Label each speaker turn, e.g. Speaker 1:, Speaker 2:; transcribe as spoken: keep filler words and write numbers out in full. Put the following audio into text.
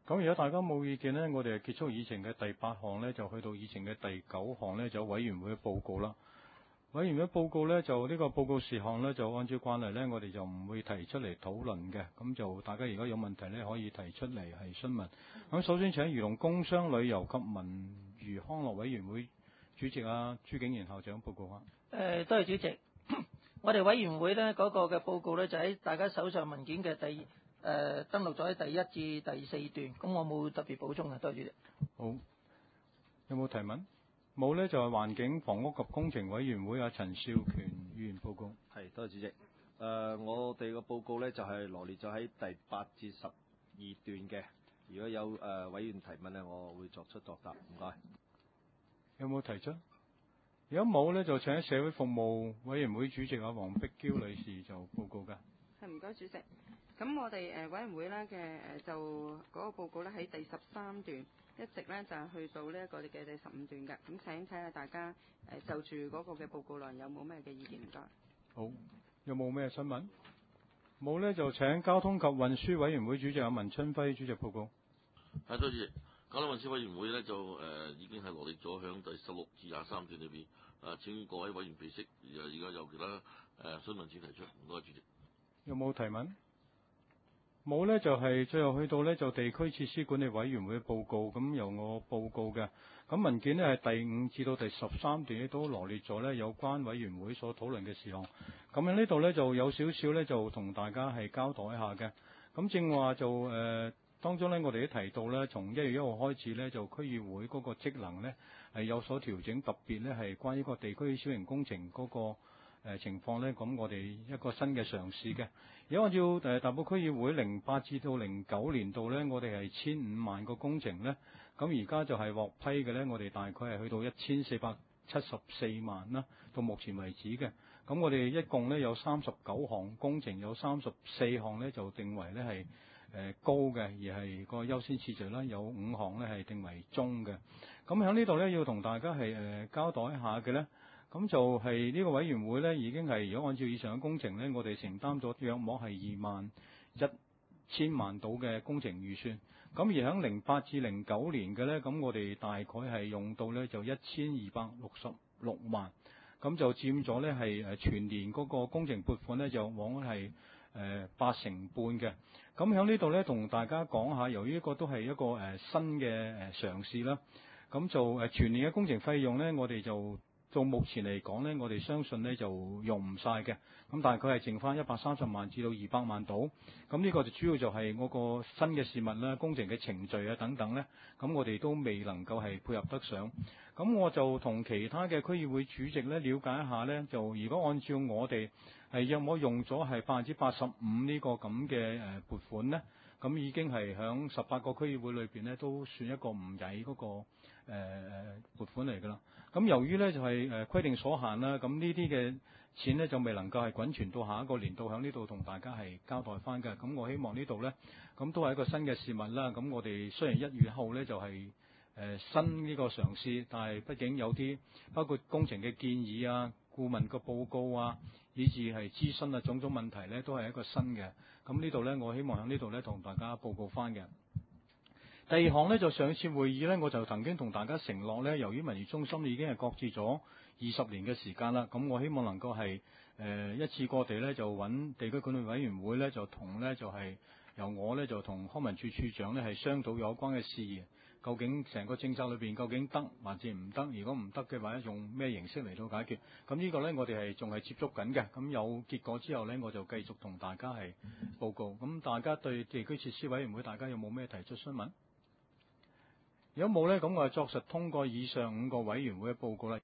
Speaker 1: 咁如果大家冇意見呢，我哋結束議程嘅第八項呢，就去到議程嘅第九項呢，就委員會嘅報告啦。委員會報告呢，就呢個報告事項呢，就按照慣例呢，我哋就唔會提出嚟討論嘅。咁就大家如果有問題呢，可以提出嚟係詢問。咁首先請漁農工商旅遊及文娛康樂委員會主席啊朱景賢校長報告啊。
Speaker 2: 誒、呃，多謝主席。我哋委員會呢嗰、那個嘅報告呢，就喺大家手上文件嘅第誒、呃、登錄咗喺第一至第四段，咁我冇特別補充嘅，多謝主席。
Speaker 1: 好，有冇提問？冇呢，就係、是、環境房屋及工程委員會啊陳少權議員報告。
Speaker 3: 係，多謝主席。誒、呃，我哋個報告呢，就係、是、羅列咗喺第八至十二段嘅。如果有誒、呃、委員提問呢，我會作出作答。唔該。
Speaker 1: 有冇提出？如果冇呢，就請社會服務委員會主席啊黃碧嬌女士就報告㗎。
Speaker 4: 係，唔該主席。咁我哋誒委員會咧嘅誒就嗰個報告咧喺第十三段一直咧就係去到呢一個嘅第十五段嘅。咁請睇下大家誒就住嗰個嘅報告量有冇咩嘅意見？唔該。
Speaker 1: 好，有冇咩新聞？冇呢，就請交通及運輸委員會主席阿文春輝主席報告。
Speaker 5: 係，多謝。交通運輸委員會咧就誒、呃、已經係羅列咗響第十六至廿三段裏邊，誒、呃、請各位委員備悉。而而家有其他誒詢問請提出，唔該主席。
Speaker 1: 有冇提問？冇呢，就係、是、最後去到呢，就地區設施管理委員會嘅報告，咁由我報告嘅。咁文件呢，係第五至到第十三段都羅列咗呢有關委員會所討論嘅事項。咁喺呢度呢，就有少少呢，就同大家係交代一下嘅。咁正話就誒。呃當中呢，我哋都提到呢，從一月一號開始呢，就區議會嗰個職能呢係有所調整，特別呢係關於個地區小型工程嗰個誒情況呢。咁我哋一個新嘅嘗試嘅。如果按照誒大埔區議會零八至到零九年度呢，我哋係千五萬個工程呢。咁而家就係獲批嘅呢，我哋大概係去到一千四百七十四萬啦，到目前為止嘅。咁我哋一共呢有三十九項工程，有三十四項呢就定為呢係誒高嘅，而係個優先次序啦，有五項呢係定為中嘅。咁喺呢度呢，要同大家係誒交代一下嘅呢，咁就係呢個委員會呢已經係如果按照以上嘅工程呢，我哋承擔咗約莫係二萬一千萬度嘅工程預算。咁而喺零八至零九年嘅呢，咁我哋大概係用到呢就一千二百六十六萬，咁就佔咗呢係誒全年嗰個工程撥款呢，就往往係誒八成半嘅。咁喺呢度呢，同大家講下，由於呢個都係一個誒新嘅誒嘗試啦，咁就誒全年嘅工程費用呢，我哋就到目前嚟講呢，我哋相信呢就用唔晒嘅，咁大概係剩翻一百三十萬至到二百萬度。咁呢個就主要就係嗰個新嘅事物啦、工程嘅程序啊等等呢，咁我哋都未能夠係配合得上。咁我就同其他嘅區議會主席呢了解一下呢，就如果按照我哋係有冇用咗係百分之八十五呢個咁嘅誒撥款呢，咁已經係響十八個區議會裏邊呢都算一個唔曳嗰個誒誒撥款嚟㗎啦。咁由於呢就係誒規定所限啦，咁呢啲嘅錢呢就未能夠係滾存到下一個年度，響呢度同大家係交代翻嘅。咁我希望呢度呢，咁都係一個新嘅事物啦。咁我哋雖然一月後呢就係誒新呢個嘗試，但係畢竟有啲包括工程嘅建議啊、顧問嘅報告啊，以至係諮詢啊種種問題呢，都係一個新嘅。咁呢度呢，我希望喺呢度呢同大家報告翻嘅。第二項呢，就上次會議呢，我就曾經同大家承諾呢，由於文娛中心已經係擱置咗二十年嘅時間啦，咁我希望能夠係誒、呃、一次過地呢，就揾地區管理委員會呢，就同呢，就係、是、由我呢，就同康文署署長呢，係商討有關嘅事宜，究竟成個政策裏邊究竟得還是唔得？如果唔得嘅話，用咩形式嚟到解決？咁呢個呢，我哋係仲係接觸緊嘅。咁有結果之後呢，我就繼續同大家係報告。咁大家對地區設施委員會，大家有冇咩提出詢問？如果冇呢，咁我係作實通過以上五個委員會嘅報告啦。